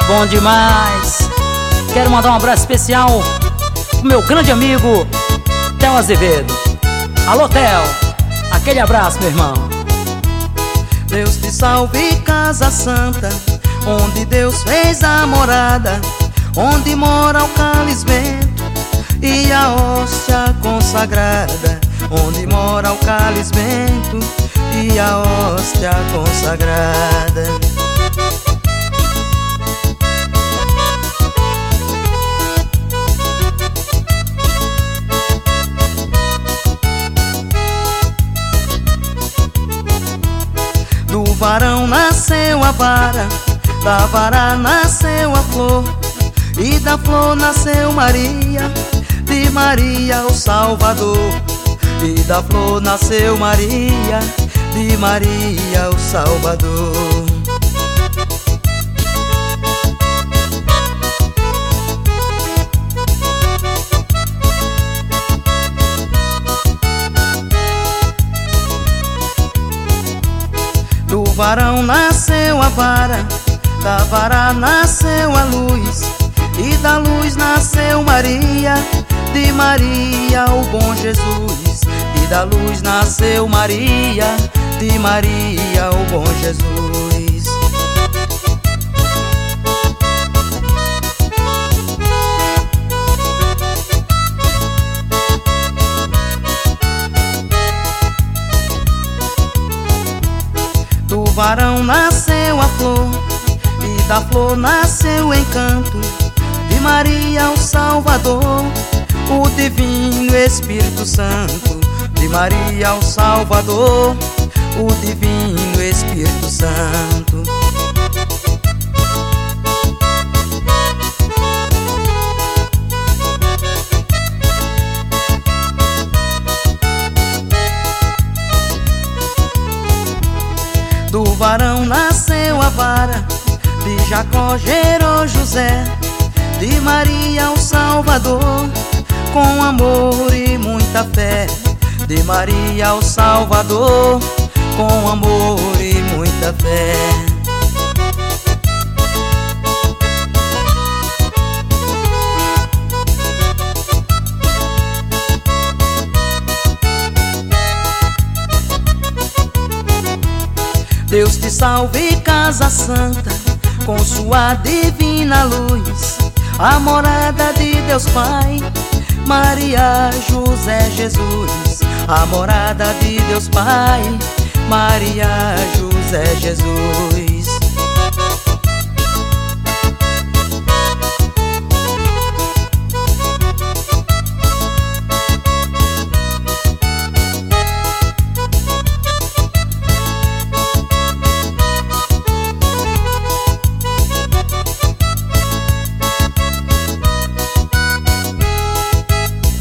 bom demais. Quero mandar um abraço especial pro meu grande amigo Theo Azevedo. Alô, Theo, aquele abraço, meu irmão. Deus te salve, casa santa, onde Deus fez a morada, onde mora o cálice bento e a hóstia consagrada, onde mora o cálice bento e a hóstia consagrada. Do varão nasceu a vara, da vara nasceu a flor, e da flor nasceu Maria, de Maria o Salvador. E da flor nasceu Maria, de Maria o Salvador. Do varão nasceu a vara, da vara nasceu a luz, e da luz nasceu Maria, de Maria o bom Jesus. E da luz nasceu Maria, de Maria o bom Jesus. Do varão nasceu a flor, e da flor nasceu o encanto, de Maria o Salvador, o divino Espírito Santo. De Maria o Salvador, o divino Espírito Santo. Do varão nasceu a vara, de Jacó gerou José, de Maria o Salvador, com amor e muita fé. De Maria o Salvador, com amor e muita fé. Deus te salve, casa santa, com sua divina luz, a morada de Deus Pai, Maria, José, Jesus. A morada de Deus Pai, Maria, José, Jesus.